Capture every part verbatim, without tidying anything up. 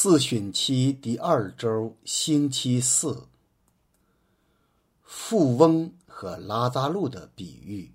四旬期第二周星期四，富翁和拉扎路的比喻。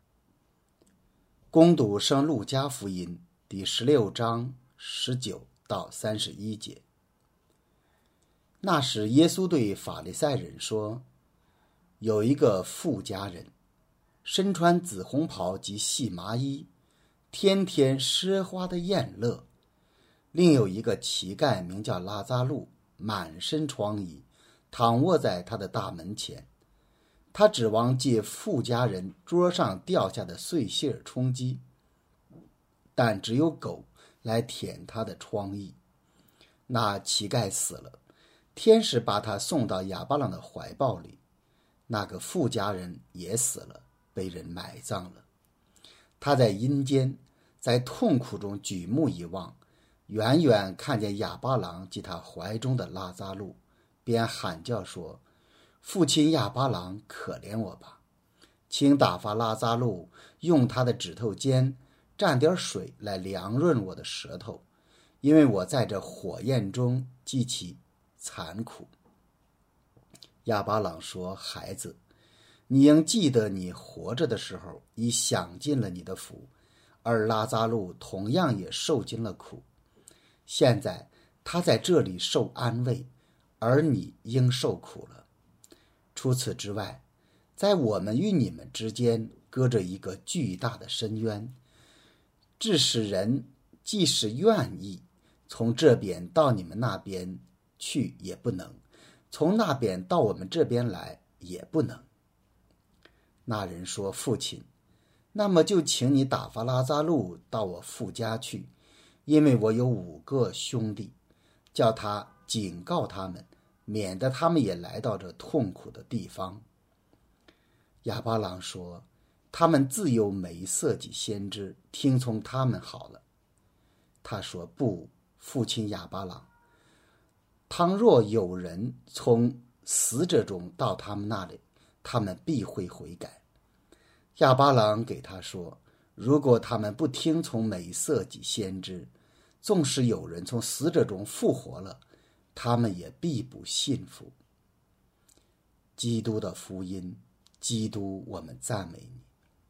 攻读圣路加福音第十六章十九到三十一节。那时耶稣对法利赛人说，有一个富家人，身穿紫红袍及细麻衣，天天奢华的宴乐。另有一个乞丐名叫拉扎路，满身疮痍，躺卧在他的大门前。他指望借富家人桌上掉下的碎屑充饥，但只有狗来舔他的疮痍。那乞丐死了，天使把他送到亚巴郎的怀抱里。那个富家人也死了，被人埋葬了。他在阴间，在痛苦中举目一望，远远看见亚巴郎及他怀中的拉扎路，便喊叫说，父亲亚巴郎，可怜我吧，请打发拉扎路用他的指头尖蘸点水来凉润我的舌头，因为我在这火焰中极其残苦。亚巴郎说，孩子，你应记得你活着的时候已享尽了你的福，而拉扎路同样也受尽了苦。现在他在这里受安慰，而你应受苦了。除此之外，在我们与你们之间隔着一个巨大的深渊，致使人即使愿意从这边到你们那边去也不能，从那边到我们这边来也不能。那人说，父亲，那么就请你打发拉扎路到我父家去，因为我有五个兄弟，叫他警告他们，免得他们也来到这痛苦的地方。亚巴郎说，他们自有梅瑟及先知，听从他们好了。他说，不，父亲亚巴郎，倘若有人从死者中到他们那里，他们必会悔改。亚巴郎给他说，如果他们不听从梅瑟及先知，纵使有人从死者中复活了，他们也必不信服。基督的福音，基督，我们赞美你。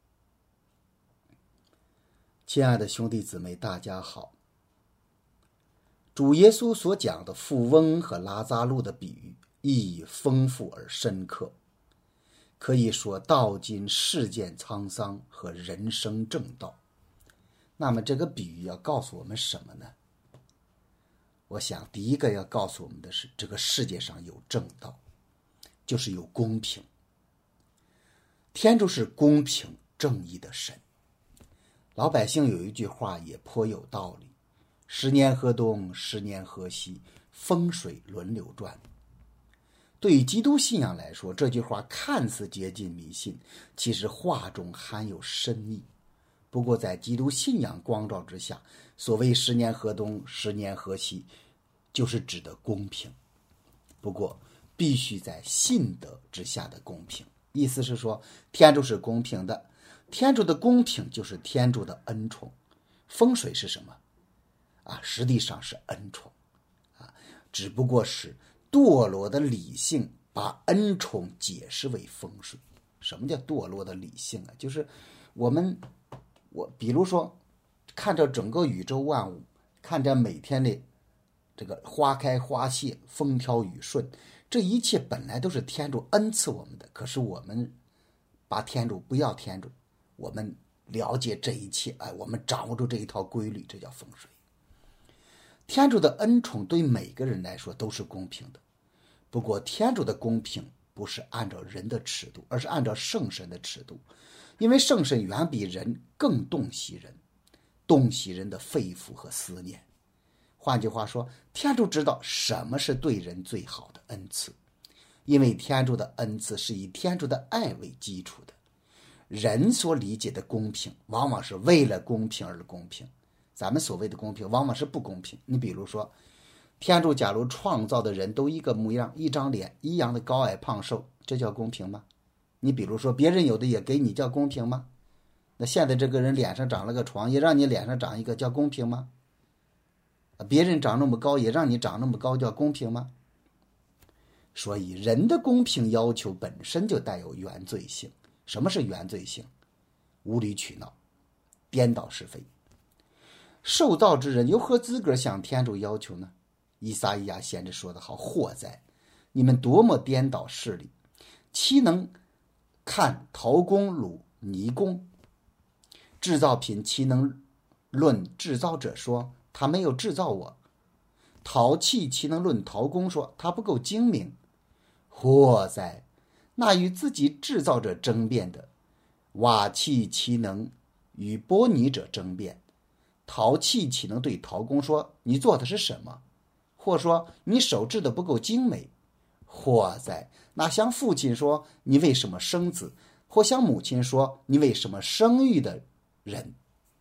亲爱的兄弟姊妹，大家好。主耶稣所讲的富翁和拉扎路的比喻意义丰富而深刻，可以说道尽世间沧桑和人生正道。那么这个比喻要告诉我们什么呢？我想第一个要告诉我们的是，这个世界上有正道，就是有公平。天主是公平正义的神。老百姓有一句话也颇有道理，十年河东，十年河西，风水轮流转。对于基督信仰来说，这句话看似接近迷信，其实话中含有深意。不过在基督信仰光照之下，所谓十年河东，十年河西，就是指的公平。不过必须在信德之下的公平，意思是说天主是公平的，天主的公平就是天主的恩宠。风水是什么啊？实际上是恩宠啊，只不过是堕落的理性把恩宠解释为风水。什么叫堕落的理性啊？就是我们我比如说看着整个宇宙万物，看着每天的这个花开花谢，风调雨顺，这一切本来都是天主恩赐我们的，可是我们把天主不要天主，我们了解这一切，哎，我们掌握住这一套规律，这叫风水。天主的恩宠对每个人来说都是公平的，不过天主的公平不是按照人的尺度，而是按照圣神的尺度，因为圣神远比人更洞悉人，洞悉人的肺腑和思念。换句话说，天主知道什么是对人最好的恩赐，因为天主的恩赐是以天主的爱为基础的。人所理解的公平往往是为了公平而公平，咱们所谓的公平往往是不公平。你比如说，天主假如创造的人都一个模样，一张脸，一样的高矮胖瘦，这叫公平吗？你比如说别人有的也给你，叫公平吗？那现在这个人脸上长了个疮，也让你脸上长一个，叫公平吗？ 别人长那么高也让你长那么高，叫公平吗？所以人的公平要求本身就带有原罪性。什么是原罪性？无理取闹，颠倒是非。受造之人有何资格向天主要求呢？以撒意亚先知说得好，祸哉，你们多么颠倒事理，岂能看陶工掳泥工？制造品岂能论制造者说他没有制造我？陶器岂能论陶工说他不够精明？祸哉，那与自己制造者争辩的，瓦器岂能与剥泥者争辩？陶器岂能对陶工说你做的是什么？或说你手制的不够精美？祸哉，那向父亲说你为什么生子，或向母亲说你为什么生育的人。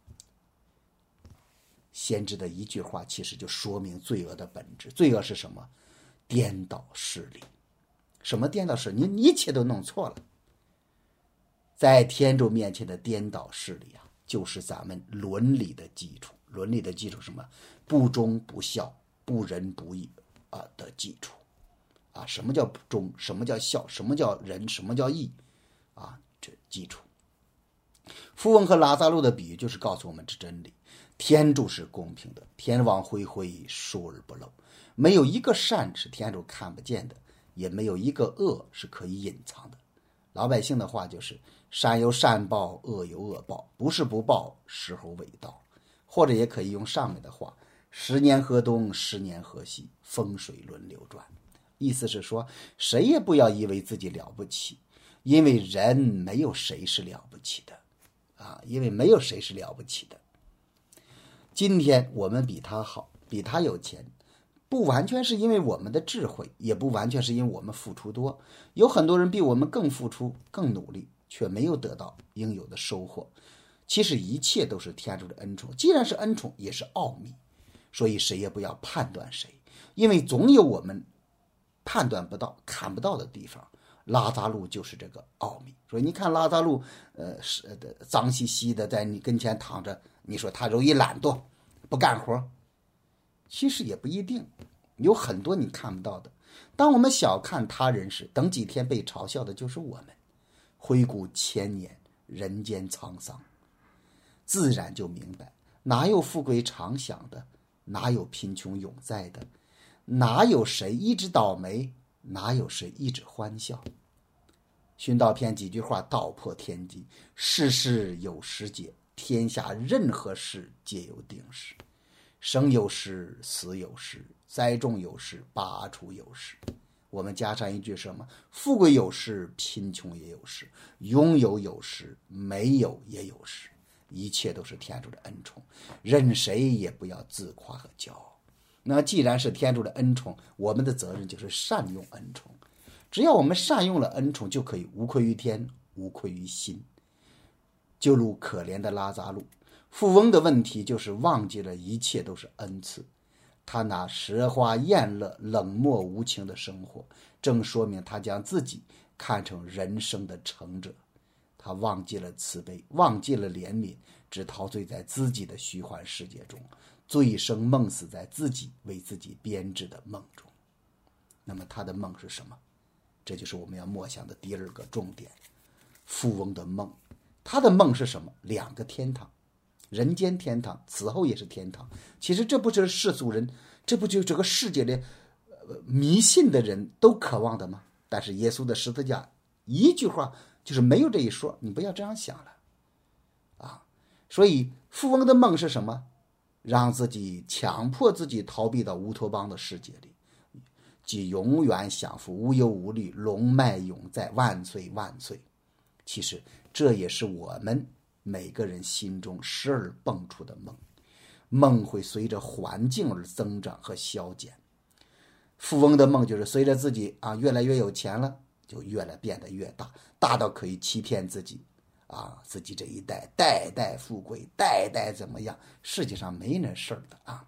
先知的一句话其实就说明罪恶的本质。罪恶是什么？颠倒事理。什么颠倒事理？你一切都弄错了。在天主面前的颠倒事理啊，就是咱们伦理的基础。伦理的基础是什么？不忠不孝，不仁不义啊的基础啊。什么叫忠？什么叫孝？什么叫仁？什么叫义？啊，这基础。富翁和拉撒路的比喻就是告诉我们这真理：天主是公平的，天网恢恢，疏而不漏，没有一个善是天主看不见的，也没有一个恶是可以隐藏的。老百姓的话就是善有善报，恶有恶报，不是不报，时候未到。或者也可以用上面的话，十年河东，十年河西，风水轮流转。意思是说，谁也不要以为自己了不起，因为人没有谁是了不起的啊，因为没有谁是了不起的。今天我们比他好，比他有钱，不完全是因为我们的智慧，也不完全是因为我们付出多。有很多人比我们更付出更努力，却没有得到应有的收获。其实一切都是天主的恩宠，既然是恩宠，也是奥秘。所以谁也不要判断谁，因为总有我们判断不到看不到的地方。拉扎路就是这个奥秘。所以你看拉扎路呃是的脏兮兮的在你跟前躺着，你说他容易懒惰不干活，其实也不一定，有很多你看不到的。当我们小看他人时，等几天被嘲笑的就是我们。回顾千年人间沧桑，自然就明白，哪有富贵常享的，哪有贫穷永在的，哪有谁一直倒霉，哪有谁一直欢笑。殉道篇几句话道破天机：世事有时节，天下任何事皆有定时。生有时，死有时，栽种有时，拔除有时。我们加上一句什么？富贵有时，贫穷也有时，拥有有时，没有也有时。一切都是天主的恩宠，任谁也不要自夸和骄傲。那既然是天主的恩宠，我们的责任就是善用恩宠。只要我们善用了恩宠，就可以无愧于天，无愧于心。就如可怜的拉扎路，富翁的问题就是忘记了一切都是恩赐。他拿奢华宴乐、冷漠无情的生活，正说明他将自己看成人生的成者。他忘记了慈悲，忘记了怜悯，只陶醉在自己的虚幻世界中，醉生梦死在自己为自己编织的梦中。那么他的梦是什么？这就是我们要默想的第二个重点。富翁的梦，他的梦是什么？两个天堂，人间天堂，此后也是天堂。其实这不就是世俗人，这不就是这个世界的、呃、迷信的人都渴望的吗？但是耶稣的十字架一句话就是没有这一说，你不要这样想了啊！所以富翁的梦是什么？让自己强迫自己逃避到乌托邦的世界里，即永远享福，无忧无虑，龙脉永在，万岁万岁。其实这也是我们每个人心中时而蹦出的梦。梦会随着环境而增长和消减。富翁的梦就是随着自己啊越来越有钱了，就越来变得越大，大到可以欺骗自己啊，自己这一代代代富贵，代代怎么样？世界上没那事儿的啊。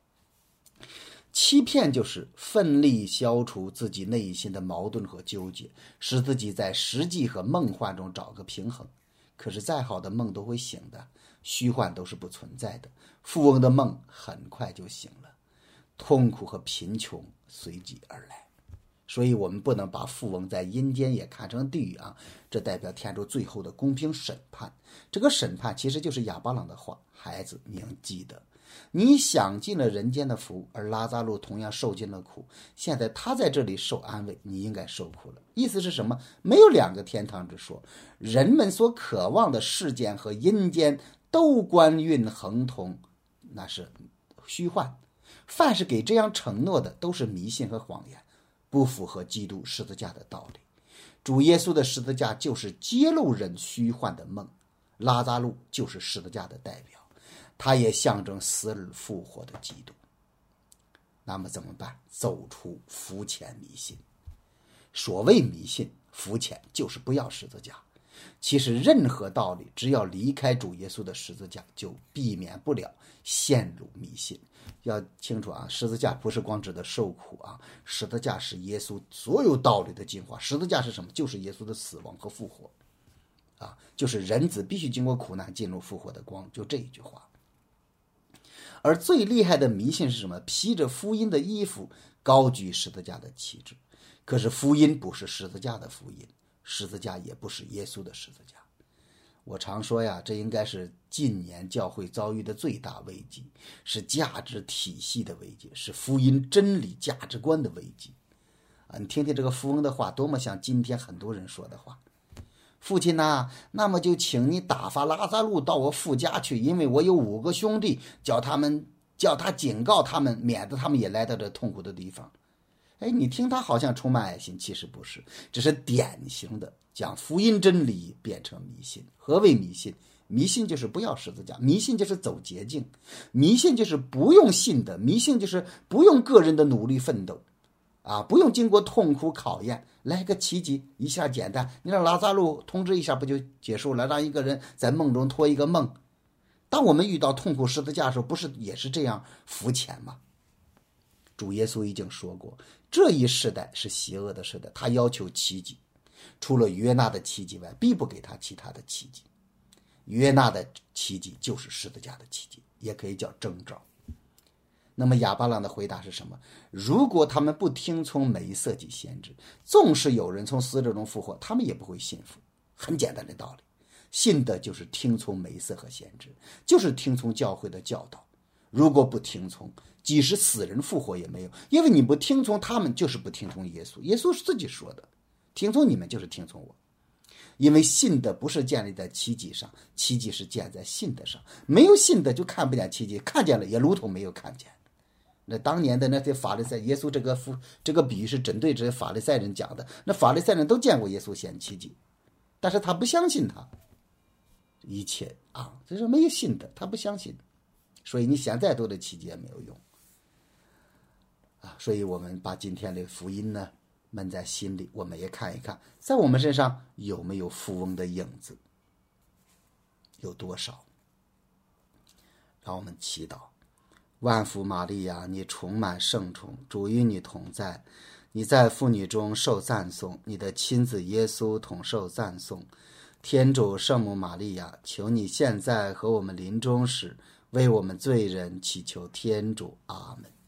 欺骗就是奋力消除自己内心的矛盾和纠结，使自己在实际和梦幻中找个平衡。可是再好的梦都会醒的，虚幻都是不存在的。富翁的梦很快就醒了， 痛苦和贫穷随即而来。所以我们不能把富翁在阴间也看成地狱啊，这代表天主最后的公平审判。这个审判其实就是亚巴郎的话，孩子，你要记得，你享尽了人间的福，而拉扎路同样受尽了苦，现在他在这里受安慰，你应该受苦了。意思是什么？没有两个天堂之说，人们所渴望的世间和阴间都官运亨通，那是虚幻。凡是给这样承诺的都是迷信和谎言，不符合基督十字架的道理。主耶稣的十字架就是揭露人虚幻的梦，拉扎路就是十字架的代表，它也象征死而复活的基督。那么怎么办？走出肤浅迷信。所谓迷信肤浅，就是不要十字架。其实任何道理只要离开主耶稣的十字架，就避免不了陷入迷信。要清楚啊，十字架不是光指的受苦啊，十字架是耶稣所有道理的精华。十字架是什么？就是耶稣的死亡和复活啊，就是人子必须经过苦难进入复活的光，就这一句话。而最厉害的迷信是什么？披着福音的衣服，高举十字架的旗帜。可是福音不是十字架的福音，十字架也不是耶稣的十字架。我常说呀，这应该是近年教会遭遇的最大危机，是价值体系的危机，是福音真理价值观的危机啊！你听听这个富翁的话，多么像今天很多人说的话。父亲呐、啊，那么就请你打发拉扎路到我父家去，因为我有五个兄弟，叫他们叫他警告他们，免得他们也来到这痛苦的地方。哎，你听他好像充满爱心，其实不是，只是典型的将福音真理变成迷信。何为迷信？迷信就是不要十字架，迷信就是走捷径，迷信就是不用信的，迷信就是不用个人的努力奋斗啊，不用经过痛苦考验，来个奇迹一下简单，你让拉扎路通知一下不就结束了？让一个人在梦中托一个梦。当我们遇到痛苦十字架的时候，不是也是这样肤浅吗？主耶稣已经说过，这一世代是邪恶的世代，他要求奇迹，除了约纳的奇迹外，必不给他其他的奇迹。约纳的奇迹就是十字架的奇迹，也可以叫征兆。那么亚巴郎的回答是什么？如果他们不听从梅瑟及先知，纵使有人从死者中复活，他们也不会信服。很简单的道理，信的就是听从梅瑟和先知，就是听从教会的教导。如果不听从，即使死人复活也没有，因为你不听从他们，就是不听从耶稣。耶稣是自己说的，听从你们就是听从我。因为信的不是建立在奇迹上，奇迹是建在信的上。没有信的就看不见奇迹，看见了也如同没有看见。那当年的那些法利赛，耶稣这个这个比喻是针对这些法利赛人讲的。那法利赛人都见过耶稣显奇迹，但是他不相信他，一切啊，就是没有信的，他不相信，所以你想再多的奇迹也没有用啊。所以我们把今天的福音呢闷在心里，我们也看一看，在我们身上有没有富翁的影子，有多少？让我们祈祷。万福玛利亚，你充满圣宠，主与你同在，你在妇女中受赞颂，你的亲子耶稣同受赞颂。天主圣母玛利亚，求你现在和我们临终时为我们罪人祈求天主。阿们。